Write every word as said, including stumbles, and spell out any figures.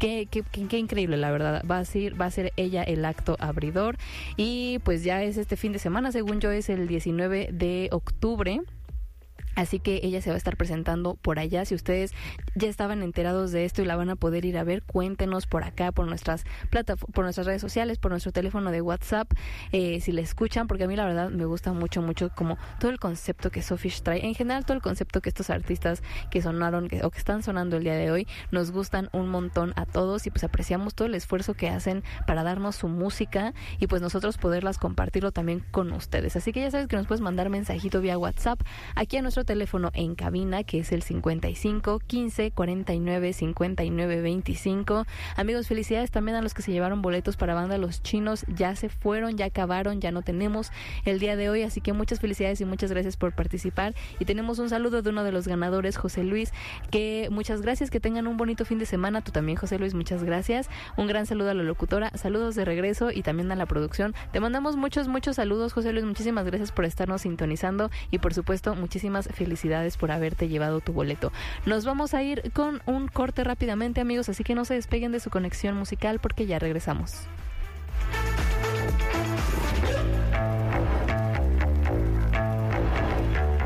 qué, qué, qué, qué increíble, la verdad. Va a ser, va a ser ella el acto abridor y pues ya es este fin de semana, según yo es el diecinueve de octubre. Así que ella se va a estar presentando por allá. Si ustedes ya estaban enterados de esto y la van a poder ir a ver, cuéntenos por acá, por nuestras plataformas, por nuestras redes sociales, por nuestro teléfono de WhatsApp, eh, si la escuchan, porque a mí la verdad me gusta mucho, mucho como todo el concepto que Sofish trae. En general, todo el concepto que estos artistas que sonaron que, o que están sonando el día de hoy nos gustan un montón a todos y pues apreciamos todo el esfuerzo que hacen para darnos su música y pues nosotros poderlas compartirlo también con ustedes. Así que ya sabes que nos puedes mandar mensajito vía WhatsApp aquí a nuestro teléfono en cabina, que es el cincuenta y cinco, quince, cuarenta y nueve, cincuenta y nueve, veinticinco. Amigos, felicidades también a los que se llevaron boletos para Banda Los Chinos. Ya se fueron, ya acabaron, ya no tenemos el día de hoy, así que muchas felicidades y muchas gracias por participar. Y tenemos un saludo de uno de los ganadores, José Luis, que muchas gracias, que tengan un bonito fin de semana. Tú también, José Luis, muchas gracias. Un gran saludo a la locutora, saludos de regreso y también a la producción. Te mandamos muchos, muchos saludos, José Luis, muchísimas gracias por estarnos sintonizando y por supuesto, muchísimas felicidades por haberte llevado tu boleto. Nos vamos a ir con un corte rápidamente, amigos, así que no se despeguen de su conexión musical porque ya regresamos.